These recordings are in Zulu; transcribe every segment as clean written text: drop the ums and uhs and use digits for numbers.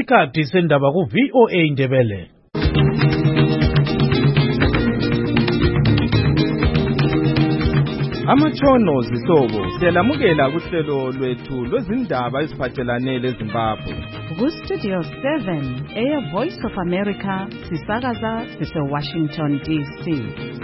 Isikhathi sendaba ku VOA Ndebele. Amatshono zisobo siyalamukela kuhlelo lwethu lwezindaba eziphathelane leZimbabwe. Ku Studio 7 Air Voice of America sisakaza sise Washington DC.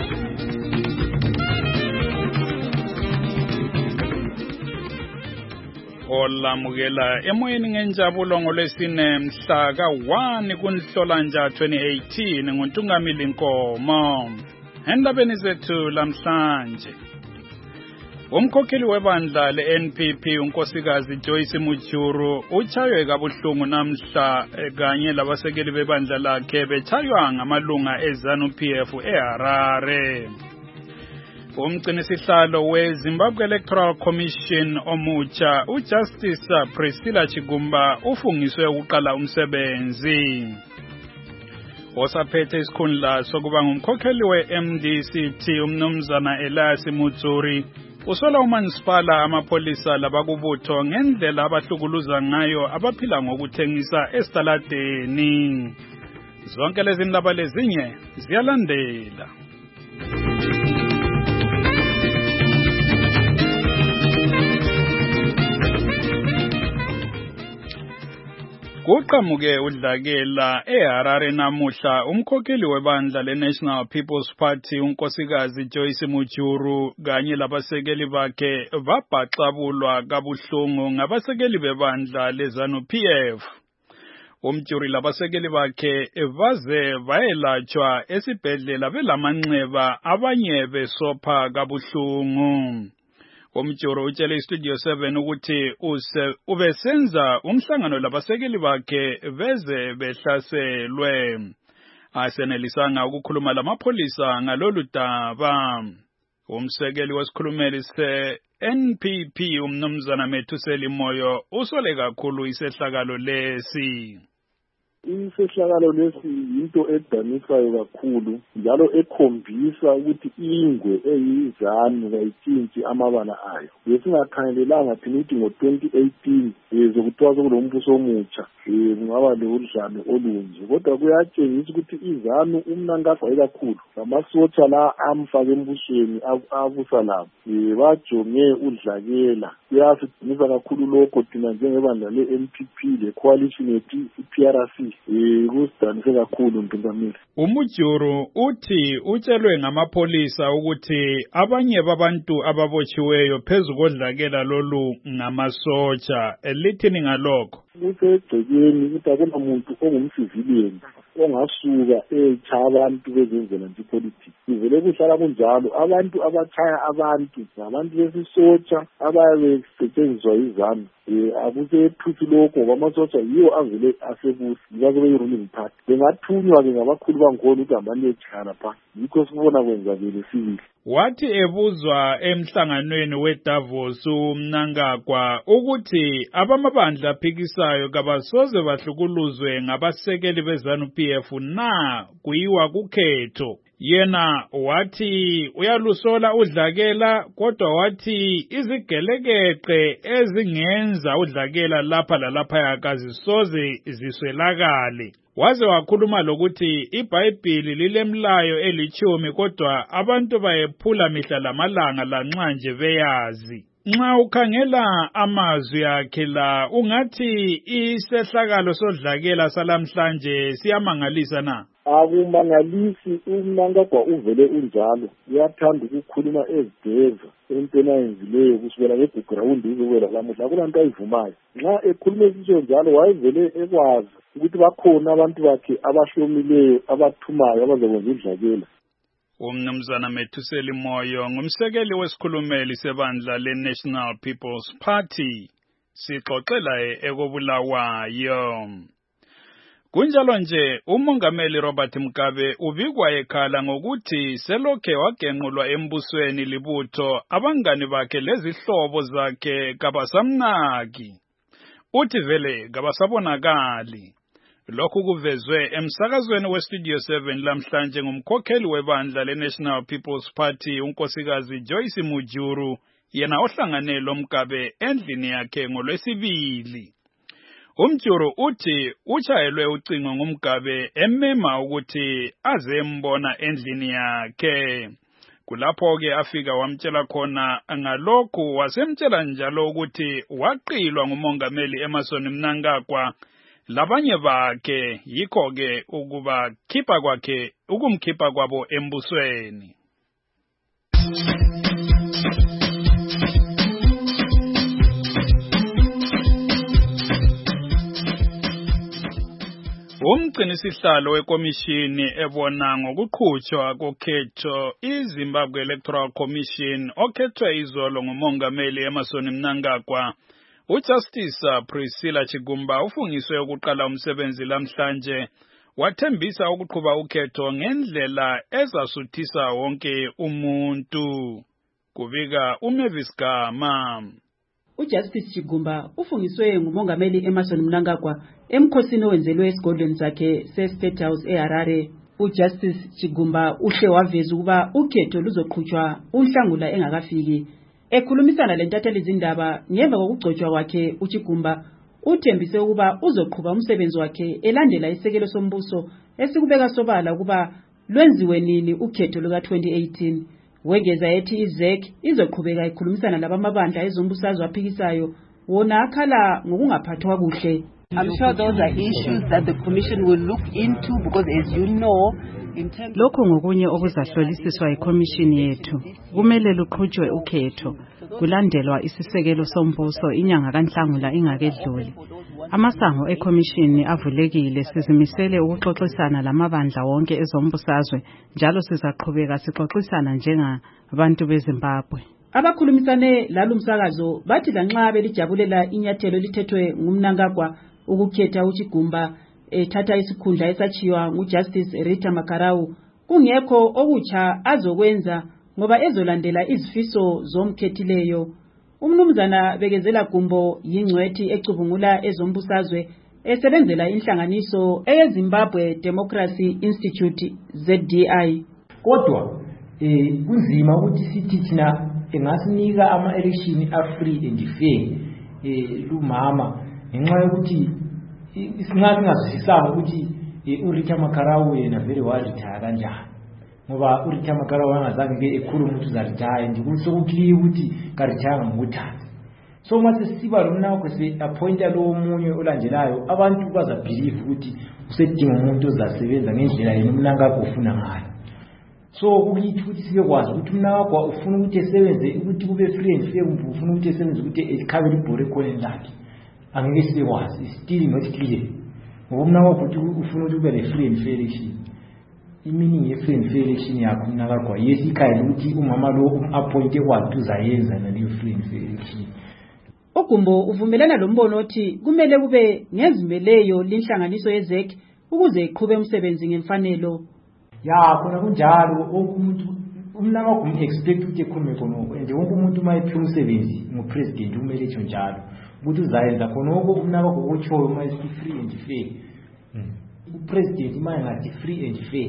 Olamukela emoyeni ngenjabulo ngolwesine mhla ka-1 kuNhlolanja 2018 nguNtungamili Nkomo. Endabeni zethu lamhlanje, umkhokheli webandla le-NPP unkosikazi Joyce Mujuru utshaywe kabuhlungu namhla kanye labasekeli bebandla lakhe betshaywa ngamalunga eZANU-PF eHarare. Umgcinisihlalo weZimbabwe Electoral Commission omutsha uJustice Priscilla Chigumba ufungiswe ukuqala umsebenzi. Osaphethe isikhundla sokuba ngumkhokheli we-MDCT umnumzana Elias Mutsuri usola umanisipala amapolisa labakubutho ngendlela abahlukuluza ngayo abaphila ngokuthengisa esitaladeni. Zonke lezi ndaba lezinye ziyalandela. Kuqhamuke udlakela eHarare namuhla umkhokheli webandla leNational People's Party unkosikazi Joyce Mujuru kanye labasekeli bakhe babhaxabulwa kabuhlungu ngabasekeli bebandla leZANU-PF. Umjuri labasekeli bakhe baze bayelatshwa esibhedlela belamanxeba abanye besopha kabuhlungu. Umjuru utshele iStudio 7 ukuthi ubesenza umhlangano labasekeli bakhe beze behlaselwe. Asenelisanga ukukhuluma lamapolisa ngalolu daba. Umsekeli wesikhulumeli se-NPP umnumzana Methuseli Moyo usole kakhulu isehlakalo lesi. Isehlakalo lesi yinto edanisayo kakhulu njalo ekhombisa ukuthi ingwe eyiZANU kayitshintshi amabala ayo. Besingakhangelelanga thina ukuthi ngo-2018 zokuthiwa sokulombuso omutsha kungaba lodlame olunje, kodwa kuyatshengisa ukuthi iZANU umnankazana kakhulu ngamasotsha la amfake embusweni abusa labo bajonge udlakela. Kuyasidinisa kakhulu lokho thina njengebandla le-NPP le-coalition yethu i-PRC kusidanise kakhulu Ntungamili. Umujuru uthi utshelwe ngamapolisa ukuthi abanye babantu ababotshiweyo phezu kodlakela lolu ngamasotsha. Elithini ngalokho? Kusegcekeni ukuthi akunamuntu ongumsivilian ongasuka etshaya abantu bezenzela nje politics. Ivele kuhlala kunjalo abantu abatshaya abantu ngabantu besisotsha ababe besetshenziswa yiZANU. Akusethuthi lokho ngoba amasotsha yiwo avele asebusi njalo beyi-ruling party. Bengathunywa-ke ngabakhulu bangikhona ukuthi ambanetshana pha. Yikho sibona kwenzakele sibili. Wathi ebuzwa emhlanganweni weDavos uMnangagwa ukuthi abamabandla aphikisayo kabasoze bahlukuluzwe ngabasekeli beZANU-PF na kuyiwa kukhetho. Yena wathi uyalusola udlakela kodwa wathi izigelekeqe ezingenza udlakela lapha lalapha akazisoze ziswelakale. Waze wakhuluma lokuthi iBhayibhili lilemlayo eli10 kodwa abantu bayephula mihla lamalanga lanxa nje beyazi. Nxa ukhangela amazwi akhe la ungathi isehlakalo sodlakela salamhlanje siyamangalisa na? Akumangalisi. uMnangagwa uvele unjalo. Uyathanda ukukhuluma ezideva entweni ayenzileyo kusukela ngebackground izobela lamuhla akulanto ayivumayo. Nxa ekhuluma esitsho njalo wayevele ekwazi ukuthi bakhona abantu bakhe abahlomileyo abathumayo abazakwenza udlakela. Umnumzana Methuseli Moyo ngumsekeli wesikhulumeli sebandla le-National People's Party sixoxela ekobulawayo. Kunjalo nje umongameli Robert Mugabe ubikwa ekhala ngokuthi selokhe wagenqulwa embusweni libutho abangani bakhe lezihlobo zakhe kabasamnaki. Uthi vele kabasabonakali. Lokhu kuvezwe emsakazweni weStudio 7 lamhlanje ngumkhokheli webandla leNational People's Party unkosikazi Joyce Mujuru yena ohlangane loMgabe endlini yakhe ngoLwesibili. Umjuru uthi utshayelwe ucingo ngumgabe emema ukuthi azembona endlini yakhe. Kulapho ke afika wamtshela khona ngalokhu, wasemtshela njalo ukuthi waqilwa ngumongameli Emmerson Mnangagwa labanye bakhe, yikho ke ukumkhipha kwabo embusweni. Umgcinisihlalo wekomishini ebona ngokuqhutshwa kokhetho iZimbabwe Electoral Commission okhethwe izolo ngumongameli Emmerson Mnangagwa, uJustice Priscilla Chigumba ufungiswe ukuqala umsebenzi lamhlanje, wathembisa ukuqhuba ukhetho ngendlela ezasuthisa wonke umuntu. Kubika uMavis Gama. uJustice Chigumba ufungiswe ngumongameli Emmerson Mnangagwa emkhosini owenzelwe esigodlweni sakhe seState House eHarare. uJustice Chigumba uhle waveza ukuba ukhetho luzoqhutshwa uNhlangula engakafiki. Ekhulumisana lentatheli izindaba ngemva kokugcotshwa kwakhe, uChigumba uthembise ukuba uzoqhuba umsebenzi wakhe elandela isekelo sombuso esikubeka sobala ukuba lwenziwe nini ukhetho luka-2018. Wengeza ethi iZEC izoqhubeka ikhulumisana labamabandla ezombusazwe aphikisayo wona akhala ngokungaphathwa kuhle. I'm sure those are issues that the commission will look into because, as you know, lokho ngokunye okuzahlolisiswa ikomishini yethu. Kumele luqhutshwe ukhetho kulandelwa isisekelo sombuso inyanga kaNhlangula ingakedluli. Amasango ekomishini avulekile, sizimisele ukuxoxisana lamabandla wonke ezombusazwe njalo sizaqhubeka sixoxisana njengabantu beZimbabwe. Abakhulumisane lalumsakazo bathi lanxa belijabulela inyathelo lithethwe nguMnangagwa ukukhetha uChigumba ethatha isikhundla esachiwa nguJustice Rita Makarau, kungekho okutsha azokwenza ngoba ezolandela izifiso zomkhethileyo. Umnumzana Bekezela Gumbo yingcwethi ecubungula ezombusazwe esebenzela inhlanganiso eyeZimbabwe Democracy Institute ZDI. Kodwa kunzima ukuthi sithi thina engasinika ama-election a-free and fair lumama ngenxa yokuthi singazwisisanga ukuthi uRita Makarau yena vele waretire kanjani, ngoba uRita Makarau angazange ekhulume ukuthi uzaretire nje kusokukliye ukuthi karetire ngokuthatha. So mase siba lomnakho se-appointa lo omunye olandelayo, abantu bazabhilive ukuthi usedinga umuntu ozasebenza ngendlela yena uMnangagwa ufuna ngayo. So ukuthi sibekwazi ukuthi uMnangagwa ufuna ukuthi esebenze ukuthi kube free and fair, ufuna ukuthi esebenze ukuthi ekhabele ibhore ekhoneni lakhe, angeke sibekwazi, still not clear. Ngoba uMnangagwa ukuthi ufuna ukuthi kube le-free and fair election. I-meaning ye-free and fair election yakho uMnangagwa yesikhaya ukuthi umama lo um-appointe kwathi uzayenza naleyo free and fair election. uGumbo uvumelana lombono othi kumele kube ngezimeleyo linhlanganiso yeZEC ukuze iqhube umsebenzi ngemfanelo. Ya khona kunjalo, wonke umuntu uMnangagwa um-expect ukuthi ekhulume khonoko, nje wonke umuntu uma ephiwa umsebenzi ngupresident kumele etsho njalo ukuthi uzayenza khonoko. uMnangagwa okutshoyo uma esithi free and fair, upresident uma engathi free and fair,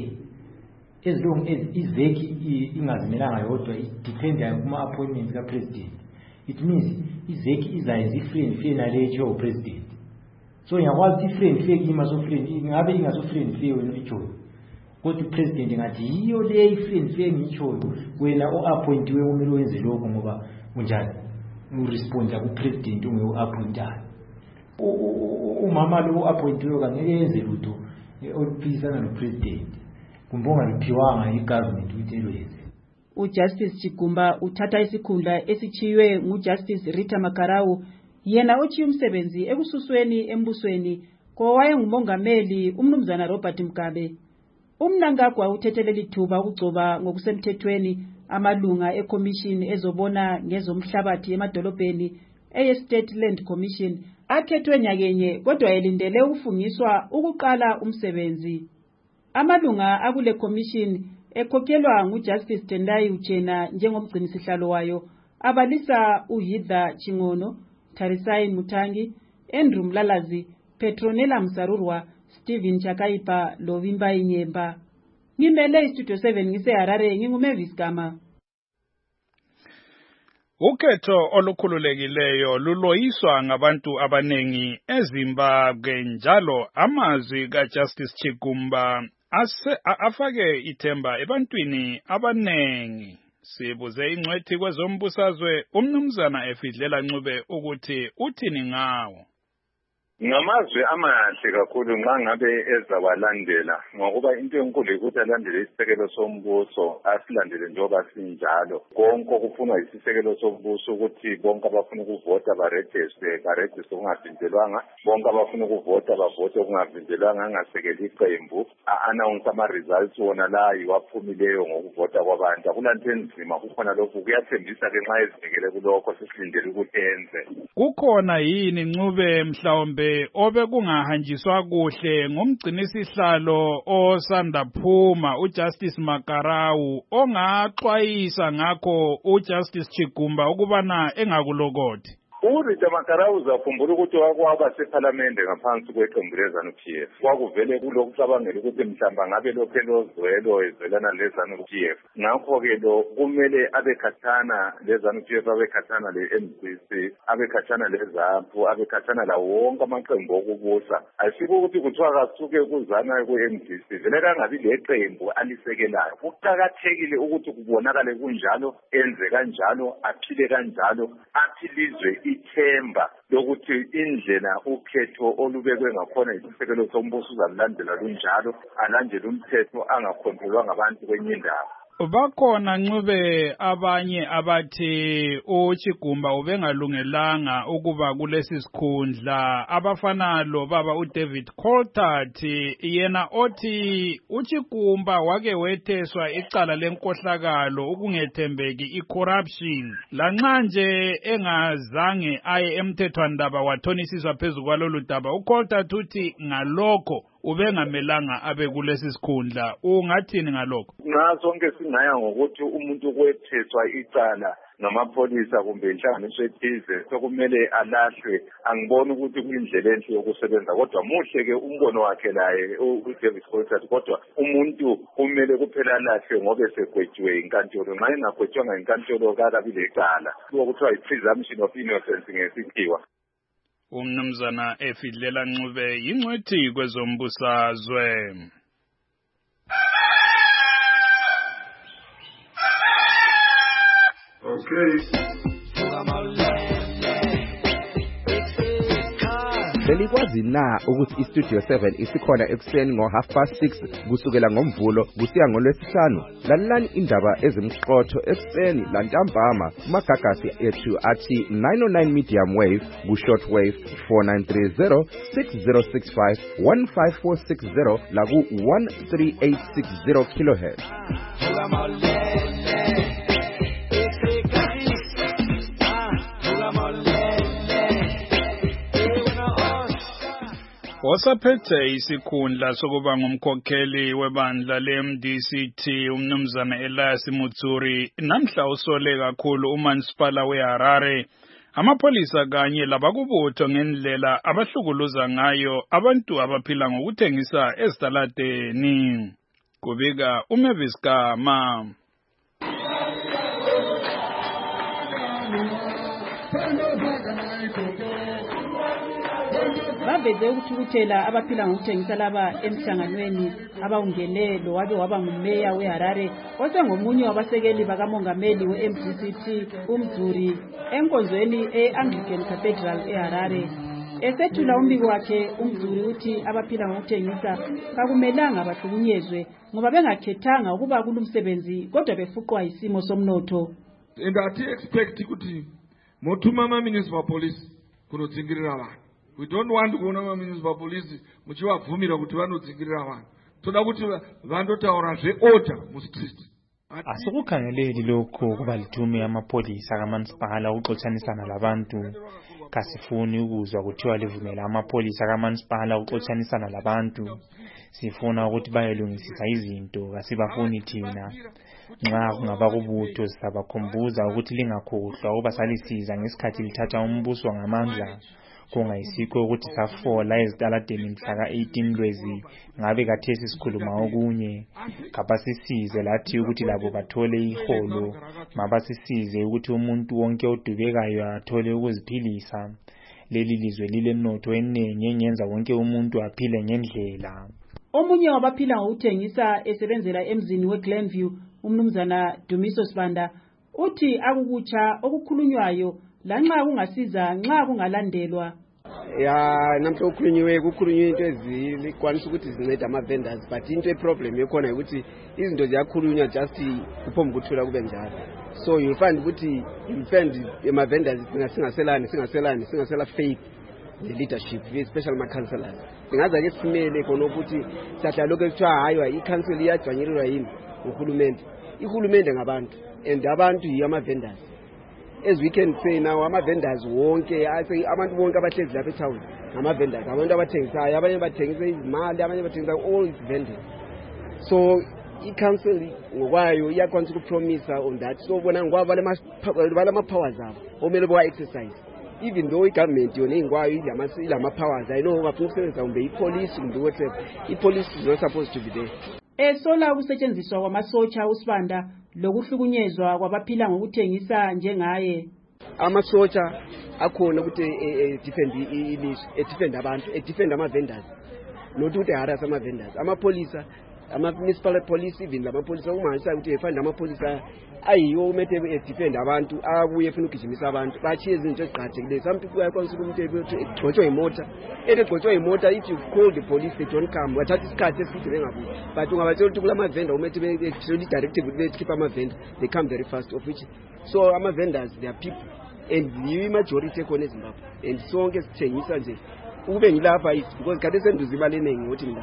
as long as iZEC ingazimelanga yodwa, idependa kuma-appointments kapresident, it means iZEC izayenza i-free and fair nale etshoyo upresident. So ngiyakwazi i-free and fair kima ingabe ingaso-free and fair wena etshoyo, kodwa upresident ngathi yiyo le i-free and fair ngitshoyo, wena o-appointiwe kumele wenze lokho ngoba kunjani uresponda kupresident unge-appointayo. Umama lo o-appointiwe kangeke yenze lutho oluphikisana nopresident kumbe ongaliphiwanga i-government ukuthi elwenze. uJustice Chigumba uthatha isikhundla esichiywe nguJustice Rita Makarau, yena ochiye umsebenzi ekususweni embusweni kowayengumongameli umnumzana Robert Mugabe. uMnangagwa uthethelela ithuba ukugcoba ngokusemthethweni amalunga eCommission ezobona ngezomhlabathi emadolobheni eyeState Land Commission akhethwe nyakenye, kodwa elindele ukufungiswa ukuqala umsebenzi. Amalunga akule commission ekhokhelwa nguJustice Tendai Uchena njengomgcinisihlalo wayo abalisa uHidla Chingono, Tarisai Mutangi, Andrew Mlalazi, Petronella Msarurwa, Stephen Chakaipa, Lovimba Inyemba. Ngimele iStudio 7 ngiseHarare, nginguMavis Gama. Ukhetho olukhululekileyo luloyiswa ngabantu abanengi eZimbabwe njalo amazwi kaJustice Chigumba afake ithemba ebantwini abanengi. Sibuze ingcwethi kwezombusazwe umnumzana Efidlela Ncube ukuthi uthini ngawo. Ngamazwi amahle kakhulu nxa ngabe ezawalandela ngokuba into enkulu ukuthi alandele isisekelo sombuso asilandele njengoba sinjalo konke okufunwa isisekelo sombuso ukuthi bonke abafuna ukuvota barejiste kungavinjelwanga bonke abafuna ukuvota bavote kungavinjelwanga angasekeli iqembu announce ama-results wona la yiwaphumileyo ngokuvota kwabantu akulanto enzima kukhona lokhu kuyathembisa ke nxa ezinikele kulokho sesilindele ukuthi enze. Kukhona yini Ncube mhlawumbe obekungahanjiswa kuhle ngumgcinisihlalo osanda phuma uJustice Makarawu ongaxwayisa ngakho uJustice Chigumba ukubana engakulokothi? uRita Makarawu uzakhumbula ukuthi wakwaba sephalamende ngaphansi kweqembu leZANU-PF kwakuvele kulokucabangela ukuthi mhlamba ngabe lokho elozwelo ezelana leZANU-PF ngakho-ke lo kumele abekhathana leZANU-PF abekhathana le-MCC abekhathana leZAPU abekhathana lawo wonke amaqembu okubusa ayisiko ukuthi kuthiwa kasuke kuzana kwe-MCC vele kangabi leqembu alisekelayo kuqakathekile ukuthi kubonakale kunjalo enze kanjalo aphile kanjalo aphilizwe ithemba lokuthi indlela ukhetho olubekwe ngakhona isisekelo sombuso uzalandela lunjalo alandele umthetho angakhontrolwa ngabantu kwenye indawo. Bakhona Ncube abanye abathi uChigumba ubengalungelanga ukuba kulesi sikhundla abafana lo baba uDavid Coltart yena othi uChigumba wake wetheswa icala lenkohlakalo ukungethembeki icorruption lanxa nje engazange aye emthethwandaba wathonisiswa phezulu kwalolu daba uColtart uthi ngalokho ubengamelanga abe kulesi sikhundla. Ungathini ngalokho? Nxa sonke singaya ngokuthi umuntu kwetheswa icala ngamapholisa kumbe inhlanganiso ethize sokumele alahlwe angiboni ukuthi kuyindlela enhle yokusebenza kodwa muhle ke umbono wakhe laye uDavid Coltart kodwa umuntu kumele kuphela alahlwe ngoba esegwetshiwe inkantolo nxa engagwetshwanga inkantolo kakabi lecala okuthiwa yi-presumption of innocence ngesikhiwa. Umnumzana Efidlela Ncube yingcwethi kwezombusazwe. Okay. Belikwazi na ukuthi iStudio 7 isikhona ekuseni ngo6:30 kusukela ngoMvulo kusiya ngoLwesihlanu. Lalelani indaba ezimqotho ekuseni lantambama kumagagasi ethu athi 909 medium wave ku-short wave 4930 6065 15460 la ku-13860 kHz. Osaphethe isikhundla sokuba ngumkhokheli webandla leMDCT umnumzana Elias Mutsuri namhla usole kakhulu uMansipala weHarare amapolisa kanye labakubutho ngendlela abahlukuluza ngayo abantu abaphila ngokuthengisa ezitaladeni. Kubika uMavis Kama. baveze ukuthukuthela abaphila ngokuthengisa laba emhlanganweni abawungene lo wabe waba ngumeya weHarare osengomunye wabasekeli bakamongameli we-MDCT uMzuri enkonzweni e-Anglican Cathedral eHarare. Esethula umbiko wakhe uMzuri uthi abaphila ngokuthengisa kakumelanga bahlukunyezwe ngoba bengakhethanga ukuba kulumsebenzi kodwa befuqwa isimo somnotho. And ati expect ukuthi mothuma ama-municipal police kunodzingirira vanhu. We don't want kuona ama-municipal police muchivabvumira kuti vanodzingirira vanhu. Toda kuti vandotaura zveorder mustreet. Asikukhangeleli lokho kuba lithume amapolisa kaMansipala ukuxotshanisana labantu. Kasifuni ukuzwa kuthiwa livumela amapolisa kaMansipala ukuxotshanisana labantu. Sifuna ukuthi bayelungisisa izinto kasibafuni thina. Nxa kungaba kubutho sizabakhumbuza ukuthi lingakhohlwa ukuba salisiza ngesikhathi lithatha umbuso ngamandla. kungayisikho ukuthi safola ezitaladeni mhla ka-18 Lwezi ngabe kathesi sikhuluma okunye. Kabasisize lathi ukuthi labo bathole iholo, mabasisize ukuthi umuntu wonke odubekayo athole ukuziphilisa. Leli lizwe lilemnotho eningi engenza wonke umuntu aphile ngendlela. Omunye wabaphila ngokuthengisa esebenzela emzini weGlenview, umnumzana Dumiso Sibanda, uthi akukutsha okukhulunywayo lanxa kungasiza nxa kungalandelwa. Namhla kukhulunywe into ezikwanisa ukuthi zincede ama-vendors, but into problem ekhona ukuthi izinto ziyakhulunywa just kuphomba ukuthula kube njalo. So you find ukuthi ama-vendors singasela faith the leadership, especially ama-councillors. Singaza ke simele khona ukuthi sahlala lokho ekuthiwa hayi i-council iyajwanyelelwa yini uhulumende. Ihulumende ngabantu and abantu yiyo ama-vendors. As we can say now, ama-vendors wonke, abantu bonke abahlezi lapha etown ngama-vendors, abantu abathengisayo, abanye bathengisa izimali, abanye bathengisa all is vending. So i-council ngokwayo iyakwanisa ukupromisa on that. So bona ngoba balama-powers abo omele bawa-exercise. Even though i-government yona ingwayo ilama-powers, I know bafuna ukusebenzisa kumbe i-police kumbe whatever. I-police is not supposed to be there. Esola ukusetshenziswa kwamasotsha uSibanda lokuhlukunyezwa kwabaphila ngokuthengisa njengaye. Amasotsha akhona ukuthi defend abantu, defend ama-vendors, not ukuthi harass ama-vendors. Amapolisa, ama-municipal police, even lamapolisa umahisa ukuthi efanda amapolisa ayiyo umete defend abantu, abuye funa ukugijimisa abantu, bachiye izinto eziqhathekile. Some people bayakwanisa ukuthi umuntu egcotshwe imoto, egcotshwe imoto, if you call the police they don't come, bathatha isikhathi esithi bengabuyi. But ungabatshela ukuthi kulama-vendor umete be-actually directive ukuthi bekhipha ama-vendor, they come very fast, of which so ama-vendors they are people and the majority ekhona eZimbabwe, and sonke sithengisa nje ukube ngilapha because kade senduza imali eningi ukuthi mina.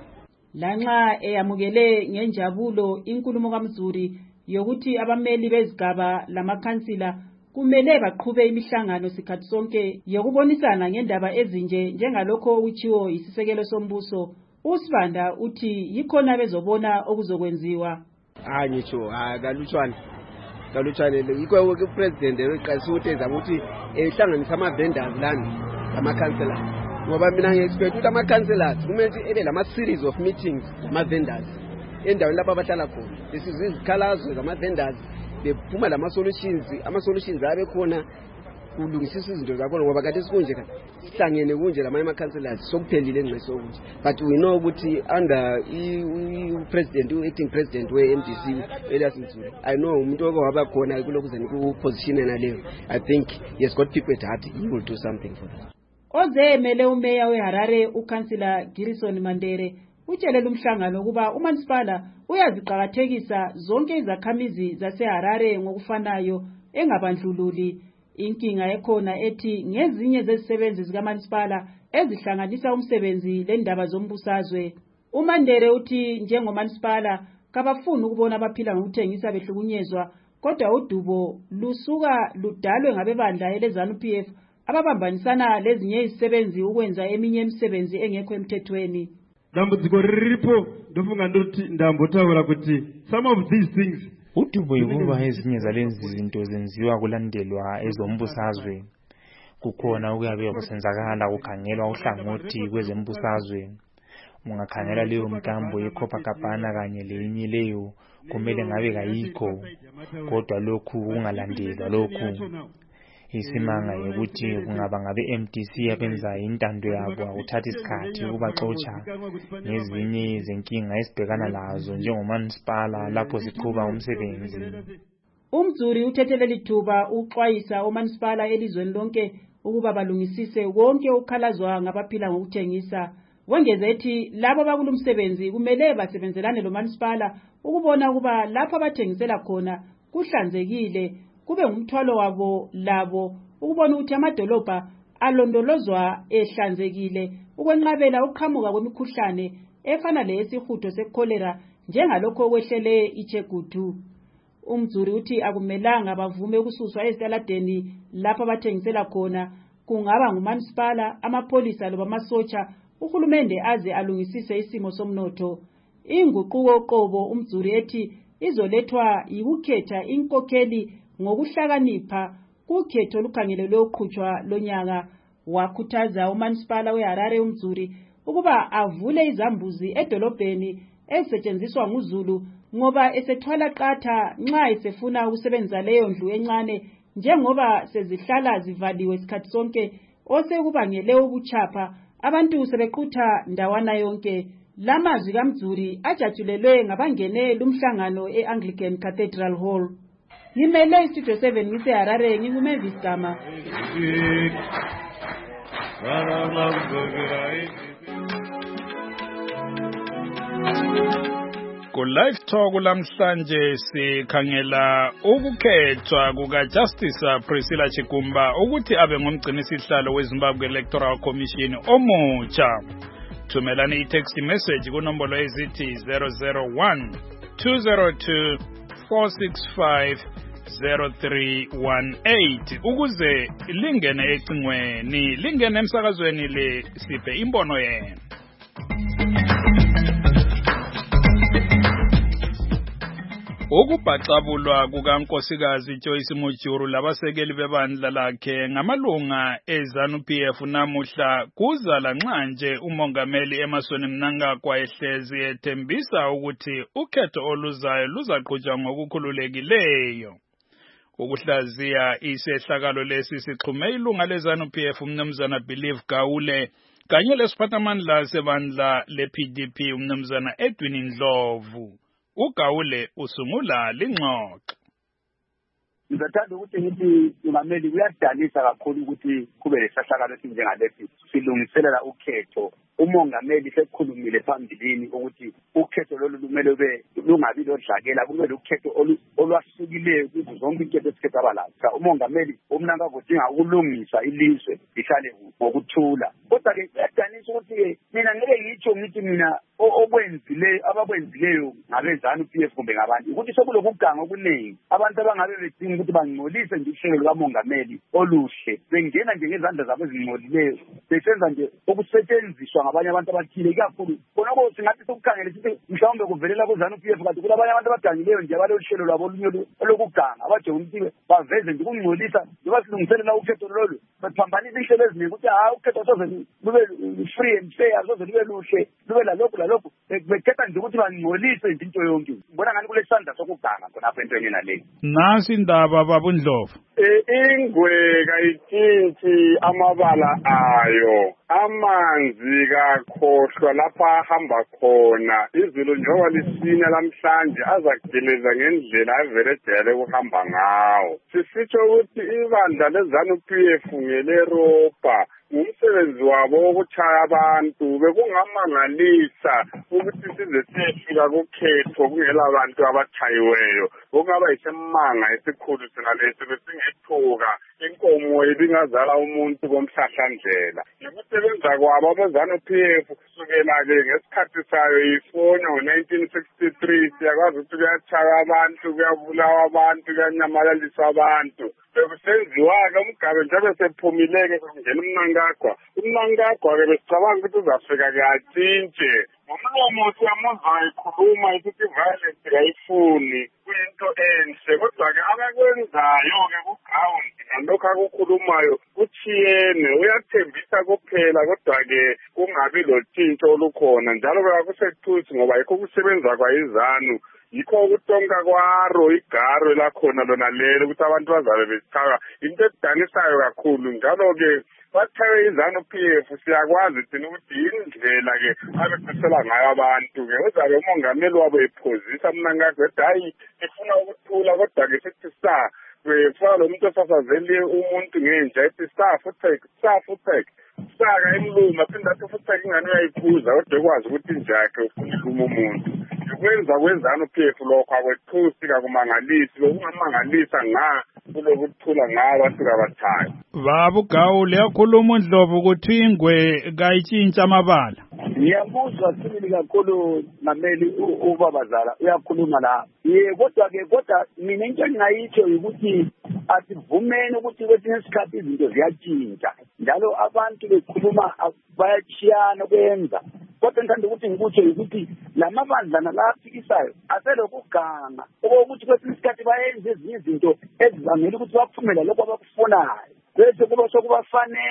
Lanxa eyamukele ngenjabulo inkulumo kaMzuri yokuthi abameli bezigaba lamakhansila kumele baqhube imihlangano sikhathi sonke yokubonisana ngendaba ezinje njengalokho uchiwo isisekelo sombuso, uSibanda uthi yikhona bezobona okuzokwenziwa. Ngitsho kalutshwane yikho upresident eqalisa ukuthi ezama ukuthi ehlanganisa ama-vendors lana lamakhansela. Ngoba mina ngi-expect ukuthi ama-councillors kumele ebe lama-series of meetings ama-vendors endaweni lapho abahlala khona. This is izikhalazo zama-vendors, bephuma ama-solutions abe khona kulungisisa izinto zakhona ngoba kade sikunje sihlangene kunje lamanye ama-councillors sokuphelile engceso ukuthi. But we know ukuthi under acting president we-MDC Elias Mzuri, I know umuntu waba khona kulokhu zeni ku-position enaleyo. I think he has got people at heart, he will do something for that. Ozemele umeya weHarare ukansila Gilson Mandere utshelela umhlangano kuba uMansipala uyaziqhakathekisa zonke izakhamizi zaseHarare ngokufanayo engabandlululi. Inkinga ekhona ethi ngezinye zezisebenzi zikaMansipala ezihlanganisa umsebenzi lendaba zombusazwe. uMandere uthi njengoMansipala kabafuni ukubona abaphila ngokuthengisa behlukunyezwa, kodwa udubo lusuka ludalwe ngabebandla eleZANU-PF ababambanisana lezinye izisebenzi ukwenza eminye imisebenzi engekho emthethweni. Dambudziko riripo ndofunga ndokuti ndambotaura kuti some of these things udubo yukuba ezinye zalezi zinto zenziwa kulandelwa ezombusazwe. Kukhona okuyabe kusenzakala kukhangelwa uhlangothi kwezembusazwe. Ungakhangela leyo mkambo yeCopacabana kanye lenye leyo kumele ngabe kayikho, kodwa lokhu kungalandelwa lokhu. Isimanga yokuthi kungaba ngabe MDC abenza intando yabo akuthatha isikhathi ukubaxotsha ngezinye izinkinga esibhekana lazo njengoMansipala lapho siqhuba umsebenzi. uMzuri uthethelele ithuba uxwayisa oMansipala elizweni lonke ukuba balungisise wonke ukhalazwa ngabaphila ngokuthengisa. Wengeze ethi labo abakulumsebenzi kumele basebenzelane loMansipala ukubona kuba lapho abathengisela khona kuhlanzekile, kube ngumthwalo wabo labo ukubona ukuthi amadolobha alondolozwa ehlanzekile ukwenqabela ukuqhamuka kwemikhuhlane efana leyesihudo sekholera njengalokho okwehlele iChegutu. uMzuri uthi akumelanga bavume ukususwa ezitaladeni lapho abathengisela khona, kungaba nguMansipala, amapolisa loba amasotsha, uhulumende aze alungisise isimo somnotho. Inguquko qobo uMzuri ethi izolethwa yikukhetha inkokheli ngokuhlakanipha kukhetho lukhangelelwe uqhutshwa lonyaka. wakhuthaza uMansipala weHarare uMzuri ukuba avule izambuzi edolobheni ezisetshenziswa nguZulu ngoba esethwala qatha nxa esefuna ukusebenzisa leyo ndlu encane njengoba sezihlala zivaliwe isikhathi sonke osekubangele ubuchapha abantu sebequtha ndawana yonke. Lamazwi kaMzuri ajatshulelwe ngabangene lumhlangano eAnglican Cathedral Hall. Ngimele iStudio 7 ngiseHarare nginguMavis Gama. Ku-Live Talk lamhlanje sikhangela ukukhethwa kukaJustice Priscilla Chigumba ukuthi abe ngumgcinisihlalo weZimbabwe Electoral Commission omutsha. Thumelani i-text message kunombolo ezithi 001 202 465 0318 ukuze lingene ecingweni, lingene emsakazweni le siphe imbono yenu. Ukubhacabulwa kukaNkosikazi Joyce Mujuru labasekeli bebandla lakhe ngamalunga eZANU-PF namuhla kuza lanxa nje umongameli Emmerson Mnangagwa ehlezi ethembisa ukuthi ukhetho oluzayo luzaqhutshwa ngokukhululekileyo. Ukuhlaziya isehlakalo lesi sixhume ilunga leZANU-PF umnumzana Believe Gawule kanye lesiphathamandla sebandla lePDP umnumzana Edwin Ndlovu. Ugawule usungula lingxoxo. Ngizathanda ukuthi ngithi ungameli uyadanisa kakhulu ukuthi kube lesahlakalo esinjengalesi silungiselela ukhetho. Umongameli sekukhulumile phambilini ukuthi ukhetho lolu lumele ube lungabi lodlakela, kube ukhetho olwahlukileyo kuzo zonke inketho esikhetha abalazi. Umongameli uMnangagwa udinga ukulungisa ilizwe lihlale ngokuthula. Kodwa-ke kuyadanisa ukuthi mina ngeke ngitsho ngithi mina abakwenzileyo ngabeZANU-PF kumbe ngabantu ukuthi sokulokuganga okuningi abantu abangabe bedinga ukuthi bangcolise nje uhlelo lukamongameli oluhle, bengena nje ngezandla zabo ezingcolileyo, besenza nje okusetshenziswa ngabanye abantu abathile. Ikakhulu khonoko singathi sokukhangela sithi mhlawumbe kuvelela kuZANU-PF kanti kulabanye abantu abagangileyo nje abalolu hlelo lwabo olunye olokuganga abaje ukuthi baveze nje ukungcolisa njengoba silungiselela ukhetho lolu, bephambanisa inhlelo eziningi ukuthi ukhetho soze lube free and fair, soze lube luhle, lube lalokhu bekhetha nje ukuthi bangcolise nje into yonke. Ngibona ngani kulesandla sokuganga khonapho entweni nale. Nasi indaba baba Ndlovu. Ingwe kayithinthi amabala ayo, amanzi kakhohlwa lapha ahamba khona, izulu njengoba lisina lamhlanje azakugeleza ngendlela averejele ukuhamba ngawo. Sisitsho ukuthi ibandla leZANU-PF ngeleropa umsebenzi wabo wokuchaya abantu, bekungamangalisa ukuthi size siyefika kukhetho kungela abantu abachayiweyo. Kungaba yisemanga esikhulu sina lesi besingethuka inkomo ibingazala umuntu komhlahlandlela. Ukusebenza kwabo abeZANU-PF kusukela-ke ngesikhathi sayo ifonyo ngo-1963 siyakwazi ukuthi kuyachaya abantu, kuyabulawa abantu, kuyanyamalaliswa abantu. Bekusenziwa-ke umgabe njengoba sephumileke sekungena uMnangagwa-ke besicabanga ukuthi uzafika-ke atshintshe. Ngomlomo siyamuzwa ekhuluma ukuthi i-violence kayifuni, kuyinto enhle, kodwa-ke abakwenzayo-ke ku-ground nalokhu akukhulumayo kuchiyene, uyathembisa kuphela kodwa-ke kungabi lotshintsho olukhona. Njalo-ke akusethusi ngoba yikho ukusebenza kwayiZANU, yikho ukutonka kwaro igaro lakhona lona lelo ukuthi abantu bazabe besichaya. Into edanisayo kakhulu njalo-ke bathawe iZANU-PF siyakwazi thina ukuthi indlela-ke abexesela ngayo abantu-ke uzabe umongameli wabo ephozisa Mnangagwa ethi hayi efuna ukuthula, kodwa-ke sithi kufana lo muntu osasazele umuntu ngenja ethi saka emluma aphinda athi futhi ingane uyayiphuza kodwa ekwazi ukuthi inja yakhe ufuna iluma umuntu. Ukwenza kweZANU-PF lokho akwethusi kakumangalisi, lokungamangalisa kulokuthula ngabo basuka bathaya. Baba uGawule yakhuluma uNdlovu ukuthi ingwe kayitshintsha amabala. Ngiyabuzwa sibili kakhulu ngameli ubabazala uyakhuluma la. Kodwa mina into engingayitsho ukuthi asivumeni ukuthi kwesinye isikhathi izinto ziyatshintsha. Njalo abantu bekhuluma bayachiyana kwenza. Kodwa ngithanda ukuthi ngikutsho ukuthi lamabandla nalafikisayo aselokuganga ukuthi kwesinye isikhathi bayenze ezinye izinto ezivamile ukuthi baphumela lokho abakufunayo. Bese kuba sokubafanela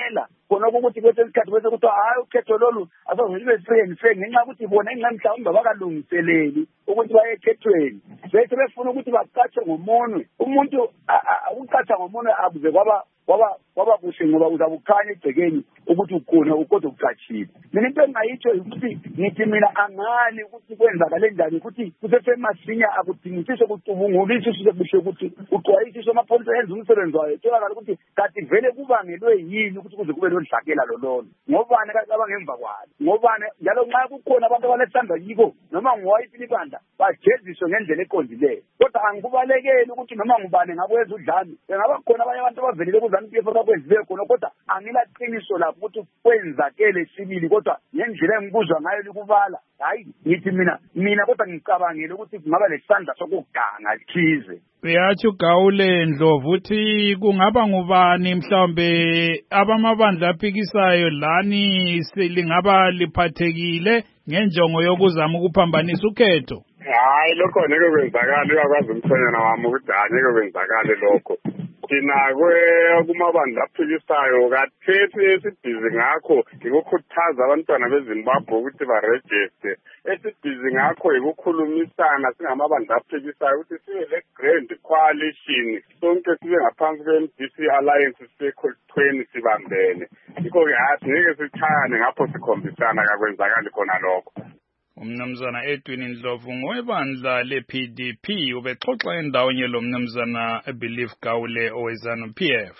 khona ukuthi kwesinye isikhathi bese kuthiwa hayi ukhetho lolu asazolibe free and fair ngenxa yokuthi bona mhlawumbe bakalungiseleli ukuthi baye ekhethweni bese befuna ukuthi baqatshe ngomunwe umuntu ukuqatsha ngomunwe akuze kwaba kuhle ngoba uzabukhanya egcekeni ukuthi ukhona kodwa uqatshile. Mina into engayitsho ukuthi ngithi mina angali ukuthi kwenzakale njani ukuthi kusefemasinya akudingisiswe kucubungulisiswe kuhle ukuthi uxwayisiswe amapholisa enza umsebenzi wayo etholakala ukuthi kanti vele kubangelwe yini ukuthi kuze kube lodlakela lololo ngobani abangemva kwalo ngobani njalo nxa kukhona abantu abalesandla yiko noma nguwayiphi ibandla bajeziswe ngendlela eqondileyo kodwa angikubalekeli ukuthi noma ngubani ngakwenza udlame engaba khona abanye abantu abavelile kuzanupf abakwenzileyo khona kodwa angilaqiniso lapho ukuthi kwenzakele sibili kodwa ngendlela engibuzwa ngayo likubala hayi ngithi mina kodwa ngicabangele ukuthi kungaba lesandla sokuganga thize. Uyathi uGawule Ndlovu uthi kungaba ngubani mhlawumbe abamabandla aphikisayo lani lingaba liphathekile ngenjongo yokuzama ukuphambanisa ukhetho? Hayi lokho ngeke kwenzakala uyakwazi umthonyana wami ukuthi ngeke kwenzakale lokho. Thina kumabandla aphikisayo kathethi esibhizi ngakho ngikukhuthaza abantwana beZimbabwe ukuthi barejiste. Esibhizi ngakho ukukhulumisana singamabandla aphikisayo ukuthi sibe le-grand coalition sonke sibe ngaphansi kwe-MDC alliance sibe-20 sibambene. Yikho-ke hathi ngeke sichayane ngapho sikhombisana kakwenzakali khona lokho. Umnumzana Edwin Ndlovu ngowebandla le-PDP ubexoxa endawonye lo mnumzana Belief Gawule oweZANU-PF.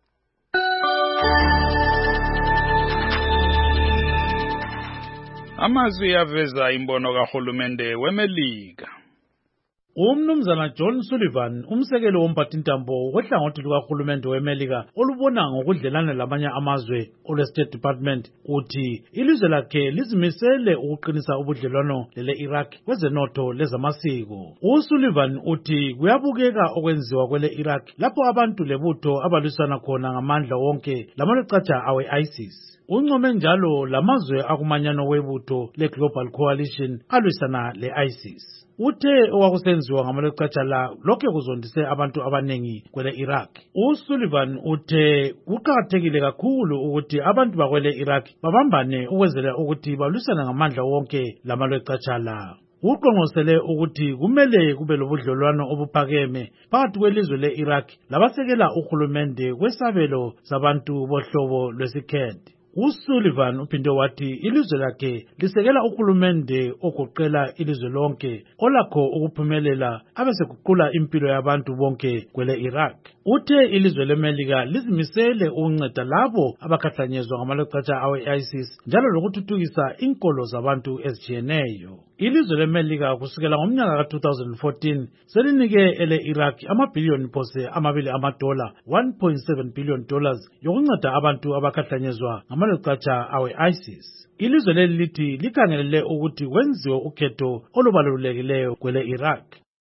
Amazwi aveza imbono kahulumende weMelika. Umnumzana John Sullivan, umsekeli womphathintambo wohlangothi lukahulumende weMelika olubona ngokudlelana lamanye amazwe olwe-State Department uthi ilizwe lakhe lizimisele ukuqinisa ubudlelwano lele-Iraq kwezenotho lezamasiko. uSullivan uthi kuyabukeka okwenziwa kwele-Iraq lapho abantu lebutho abalwisana khona ngamandla wonke lamalecatsha awe-ISIS. Uncome njalo lamazwe akumanyano webutho le-Global Coalition alwisana le-ISIS. Uthe okwakusenziwa ngamalecatsha la lokho kuzondise abantu abanengi kwele-Iraq. uSullivan uthe kuqakathekile kakhulu ukuthi abantu bakwele-Iraq babambane ukwenzela ukuthi balwisana ngamandla wonke lamalecatsha la. Uqongqosele ukuthi kumele kube lobudlelwano obuphakeme phakathi kwelizwe le-Iraq labasekela uhulumende kwesabelo sabantu bohlobo lwesikhethi. uSullivan uphinde wathi ilizwe lakhe lisekela uhulumende ogoqela ilizwe lonke olakho ukuphumelela abeseguqula impilo yabantu bonke kwele-Iraq. Uthe ilizwe leMelika lizimisele ukunceda labo abakhahlanyezwa ngamalecatsha awe-ISIS njalo lokuthuthukisa inkolo zabantu ezitshiyeneyo. Ilizwe leMelika kusukela ngomnyaka ka-2014 selinike ele-Iraq amabhiliyoni phose $2 $1.7 billion yokunceda abantu abakhahlanyezwa ngamalecatsha awe-ISIS. Ilizwe leli lithi likhangelele ukuthi kwenziwe ukhetho olubalulekileyo kwele-Iraq.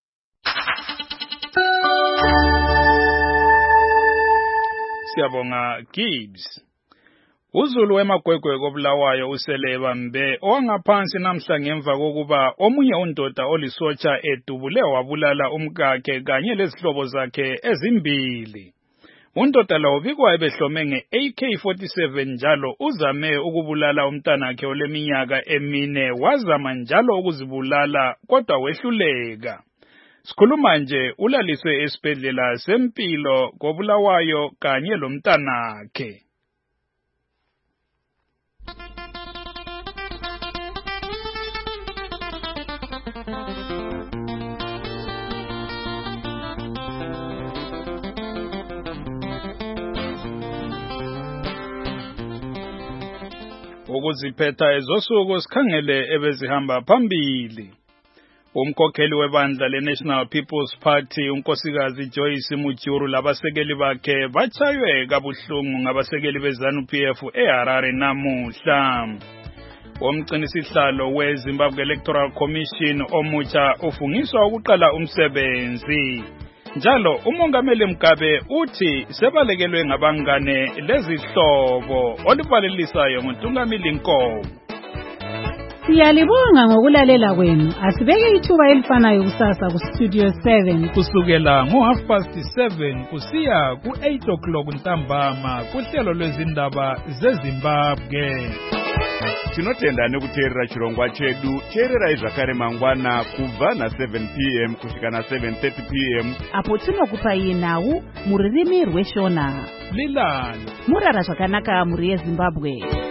Siyabonga Gibbs. uZulu wemagwegwe kobulawayo uSeleba Mbe owangaphansi namhla ngemva kokuba omunye undoda olisotsha edubule wabulala umkakhe kanye lezihlobo zakhe ezimbili. Undoda lawo bikwa ebehlome nge-AK-47 njalo uzame ukubulala umntanakhe oleminyaka 4 wazama njalo ukuzibulala kodwa wehluleka. Sikhuluma nje ulaliswe esibhedlela sempilo kobulawayo kanye lomntanakhe. Ukuziphetha ezosuku sikhangele ebezihamba phambili. Umkhokheli webandla le-National People's Party unkosikazi Joyce Mujuru labasekeli bakhe bachaywe kabuhlungu ngabasekeli beZANU-PF eHarare namuhla. Umgcinisihlalo weZimbabwe Electoral Commission omutsha ufungiswa ukuqala umsebenzi. Njalo umongameli Mugabe uthi sebalekelwe ngabangane lezihlobo olibalelisayo nguNtungamili Nkomo. Siyalibonga ngokulalela kwenu. Asibeke ithuba elifanayo kusasa ku Studio 7 kusukela ngo7:30 kusiya ku8 ntambama kuhlelo lwezindaba zeZimbabwe. Tinotenda nekuteerera chirongwa chedu. Teererai zvakare mangwana kubva na7 p.m. kusvika na7:30 p.m. apo tinokupai nhau mururimi rweshona. Lilani murara zvakanaka muri yeZimbabwe.